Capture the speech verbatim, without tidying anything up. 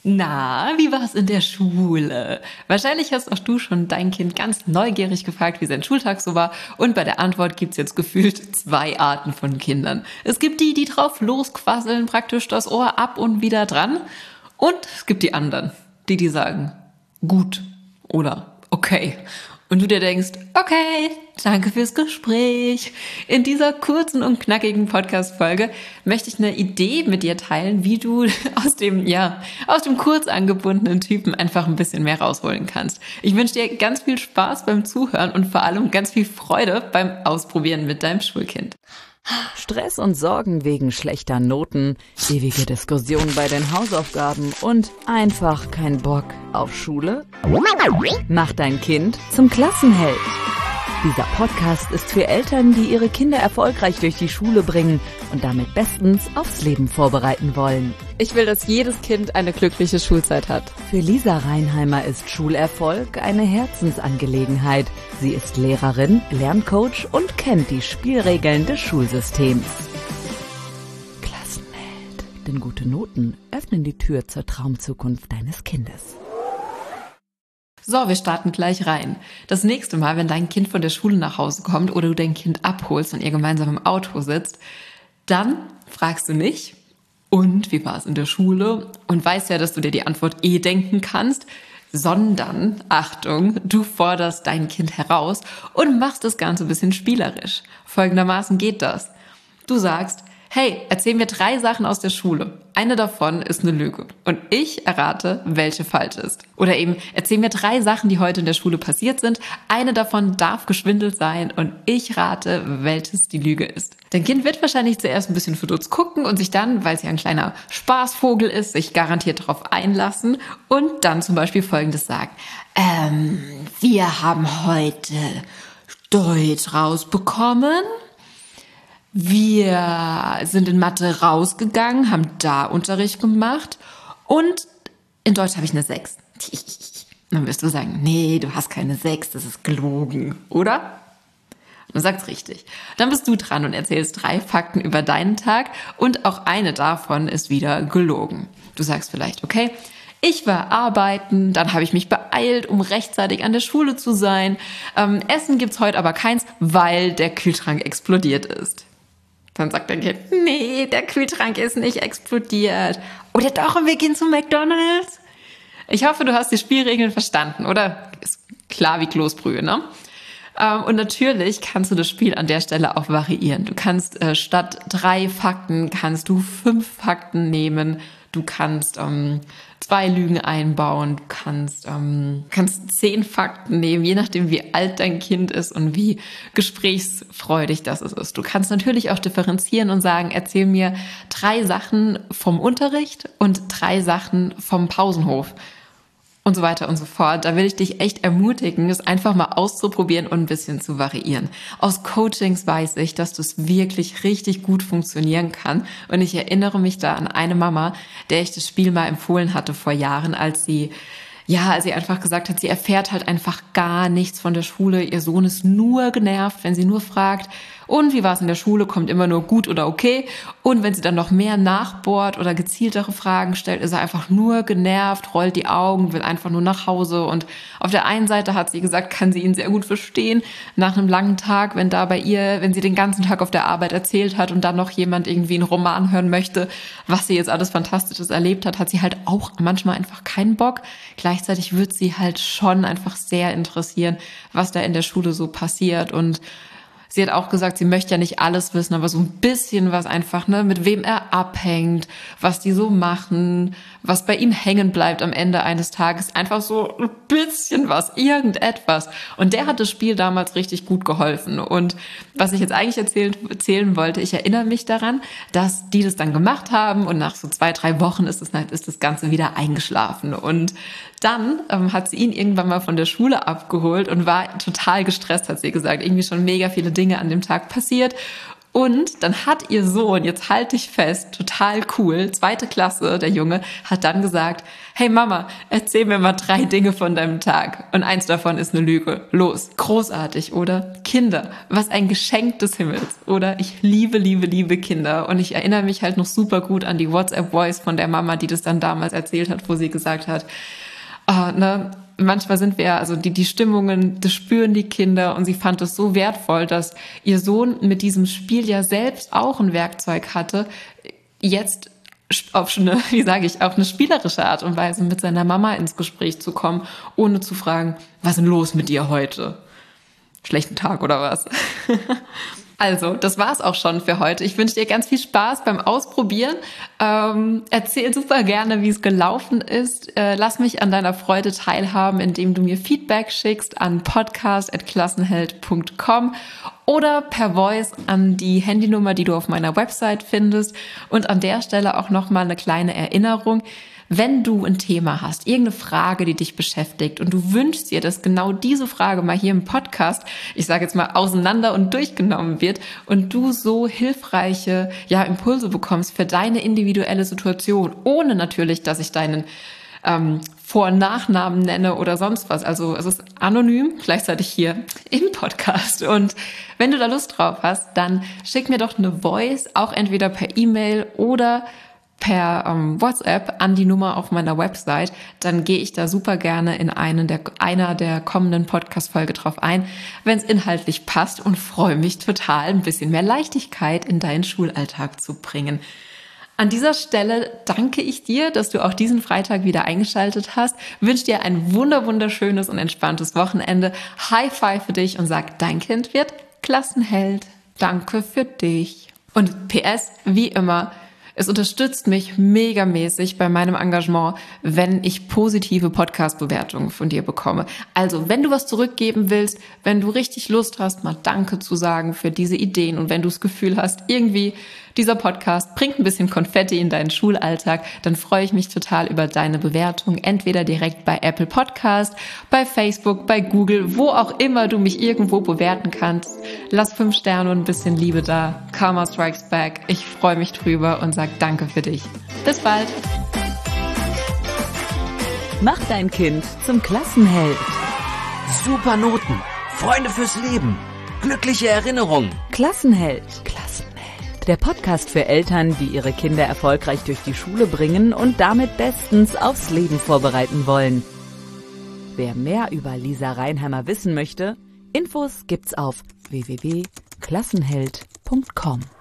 Na, wie war's in der Schule? Wahrscheinlich hast auch du schon dein Kind ganz neugierig gefragt, wie sein Schultag so war. Und bei der Antwort gibt's jetzt gefühlt zwei Arten von Kindern. Es gibt die, die drauf losquasseln, praktisch das Ohr ab und wieder dran. Und es gibt die anderen, die, die sagen, gut oder okay. Und du dir denkst, okay, danke fürs Gespräch. In dieser kurzen und knackigen Podcast-Folge möchte ich eine Idee mit dir teilen, wie du aus dem, ja, aus dem kurz angebundenen Typen einfach ein bisschen mehr rausholen kannst. Ich wünsche dir ganz viel Spaß beim Zuhören und vor allem ganz viel Freude beim Ausprobieren mit deinem Schulkind. Stress und Sorgen wegen schlechter Noten, ewige Diskussionen bei den Hausaufgaben und einfach kein Bock auf Schule? Mach dein Kind zum Klassenheld. Dieser Podcast ist für Eltern, die ihre Kinder erfolgreich durch die Schule bringen und damit bestens aufs Leben vorbereiten wollen. Ich will, dass jedes Kind eine glückliche Schulzeit hat. Für Lisa Reinheimer ist Schulerfolg eine Herzensangelegenheit. Sie ist Lehrerin, Lerncoach und kennt die Spielregeln des Schulsystems. Klassenheld, denn gute Noten öffnen die Tür zur Traumzukunft deines Kindes. So, wir starten gleich rein. Das nächste Mal, wenn dein Kind von der Schule nach Hause kommt oder du dein Kind abholst und ihr gemeinsam im Auto sitzt, dann fragst du nicht, und wie war es in der Schule? Und weißt ja, dass du dir die Antwort eh denken kannst, sondern, Achtung, du forderst dein Kind heraus und machst das Ganze ein bisschen spielerisch. Folgendermaßen geht das. Du sagst, hey, erzähl mir drei Sachen aus der Schule. Eine davon ist eine Lüge. Und ich errate, welche falsch ist. Oder eben, erzähl mir drei Sachen, die heute in der Schule passiert sind. Eine davon darf geschwindelt sein und ich rate, welches die Lüge ist. Dein Kind wird wahrscheinlich zuerst ein bisschen verdutzt gucken und sich dann, weil es ja ein kleiner Spaßvogel ist, sich garantiert darauf einlassen und dann zum Beispiel Folgendes sagen. Ähm, wir haben heute Deutsch rausbekommen. Wir sind in Mathe rausgegangen, haben da Unterricht gemacht und in Deutsch habe ich eine sechs. Dann wirst du sagen, nee, du hast keine sechs, das ist gelogen, oder? Du sagst richtig. Dann bist du dran und erzählst drei Fakten über deinen Tag und auch eine davon ist wieder gelogen. Du sagst vielleicht, okay, ich war arbeiten, dann habe ich mich beeilt, um rechtzeitig an der Schule zu sein. Ähm, Essen gibt's heute aber keins, weil der Kühlschrank explodiert ist. Dann sagt dein Kind, nee, der Kühlschrank ist nicht explodiert. Oder doch, und wir gehen zu McDonald's? Ich hoffe, du hast die Spielregeln verstanden, oder? Ist klar wie Kloßbrühe, ne? Und natürlich kannst du das Spiel an der Stelle auch variieren. Du kannst äh, statt drei Fakten, kannst du fünf Fakten nehmen. Du kannst ähm, zwei Lügen einbauen. Du kannst, ähm, kannst zehn Fakten nehmen, je nachdem, wie alt dein Kind ist und wie gesprächsfreudig das ist. Du kannst natürlich auch differenzieren und sagen, erzähl mir drei Sachen vom Unterricht und drei Sachen vom Pausenhof. Und so weiter und so fort. Da will ich dich echt ermutigen, es einfach mal auszuprobieren und ein bisschen zu variieren. Aus Coachings weiß ich, dass das wirklich richtig gut funktionieren kann. Und ich erinnere mich da an eine Mama, der ich das Spiel mal empfohlen hatte vor Jahren, als sie, ja, als sie einfach gesagt hat, sie erfährt halt einfach gar nichts von der Schule. Ihr Sohn ist nur genervt, wenn sie nur fragt, und wie war es in der Schule, kommt immer nur gut oder okay. Und wenn sie dann noch mehr nachbohrt oder gezieltere Fragen stellt, ist er einfach nur genervt, rollt die Augen, will einfach nur nach Hause. Und auf der einen Seite hat sie gesagt, kann sie ihn sehr gut verstehen. Nach einem langen Tag, wenn da bei ihr, wenn sie den ganzen Tag auf der Arbeit erzählt hat und dann noch jemand irgendwie einen Roman hören möchte, was sie jetzt alles Fantastisches erlebt hat, hat sie halt auch manchmal einfach keinen Bock. Gleichzeitig wird sie halt schon einfach sehr interessieren, was da in der Schule so passiert. Und sie hat auch gesagt, sie möchte ja nicht alles wissen, aber so ein bisschen was einfach, ne, mit wem er abhängt, was die so machen, was bei ihm hängen bleibt am Ende eines Tages. Einfach so ein bisschen was, irgendetwas. Und der hat das Spiel damals richtig gut geholfen. Und was ich jetzt eigentlich erzählen, erzählen wollte, ich erinnere mich daran, dass die das dann gemacht haben und nach so zwei, drei Wochen ist das, ist das Ganze wieder eingeschlafen. Und dann ähm, hat sie ihn irgendwann mal von der Schule abgeholt und war total gestresst, hat sie gesagt. Irgendwie schon mega viele Dinge an dem Tag passiert. Und dann hat ihr Sohn, jetzt halt dich fest, total cool, zweite Klasse, der Junge, hat dann gesagt, hey Mama, erzähl mir mal drei Dinge von deinem Tag. Und eins davon ist eine Lüge. Los, großartig, oder? Kinder, was ein Geschenk des Himmels, oder? Ich liebe, liebe, liebe Kinder. Und ich erinnere mich halt noch super gut an die WhatsApp-Voice von der Mama, die das dann damals erzählt hat, wo sie gesagt hat, oh, ne, manchmal sind wir, also die, die Stimmungen, das spüren die Kinder, und sie fand es so wertvoll, dass ihr Sohn mit diesem Spiel ja selbst auch ein Werkzeug hatte, jetzt auf eine, wie sage ich, auf eine spielerische Art und Weise mit seiner Mama ins Gespräch zu kommen, ohne zu fragen, was ist denn los mit dir heute? Schlechten Tag oder was? Also, das war's auch schon für heute. Ich wünsche dir ganz viel Spaß beim Ausprobieren. Ähm, erzähl super gerne, wie es gelaufen ist. Äh, lass mich an deiner Freude teilhaben, indem du mir Feedback schickst an podcast at klassenheld punkt com oder per Voice an die Handynummer, die du auf meiner Website findest. Und an der Stelle auch nochmal eine kleine Erinnerung. Wenn du ein Thema hast, irgendeine Frage, die dich beschäftigt, und du wünschst dir, dass genau diese Frage mal hier im Podcast, ich sage jetzt mal, auseinander und durchgenommen wird und du so hilfreiche, ja, Impulse bekommst für deine individuelle Situation, ohne natürlich, dass ich deinen ähm, Vor- und Nachnamen nenne oder sonst was. Also es ist anonym, gleichzeitig hier im Podcast. Und wenn du da Lust drauf hast, dann schick mir doch eine Voice, auch entweder per E-Mail oder per ähm, WhatsApp an die Nummer auf meiner Website, dann gehe ich da super gerne in einen der, einer der kommenden Podcast-Folge drauf ein, wenn es inhaltlich passt, und freue mich total, ein bisschen mehr Leichtigkeit in deinen Schulalltag zu bringen. An dieser Stelle danke ich dir, dass du auch diesen Freitag wieder eingeschaltet hast, wünsche dir ein wunder wunderschönes und entspanntes Wochenende, High Five für dich und sag, dein Kind wird Klassenheld. Danke für dich. Und P S, wie immer, es unterstützt mich megamäßig bei meinem Engagement, wenn ich positive Podcast-Bewertungen von dir bekomme. Also, wenn du was zurückgeben willst, wenn du richtig Lust hast, mal Danke zu sagen für diese Ideen, und wenn du das Gefühl hast, irgendwie dieser Podcast bringt ein bisschen Konfetti in deinen Schulalltag, dann freue ich mich total über deine Bewertung, entweder direkt bei Apple Podcast, bei Facebook, bei Google, wo auch immer du mich irgendwo bewerten kannst. Lass fünf Sterne und ein bisschen Liebe da. Karma strikes back. Ich freue mich drüber und sag Danke für dich. Bis bald. Mach dein Kind zum Klassenheld. Super Noten, Freunde fürs Leben, glückliche Erinnerungen. Klassenheld. Klassenheld. Der Podcast für Eltern, die ihre Kinder erfolgreich durch die Schule bringen und damit bestens aufs Leben vorbereiten wollen. Wer mehr über Lisa Reinheimer wissen möchte, Infos gibt's auf w w w punkt klassenheld punkt com.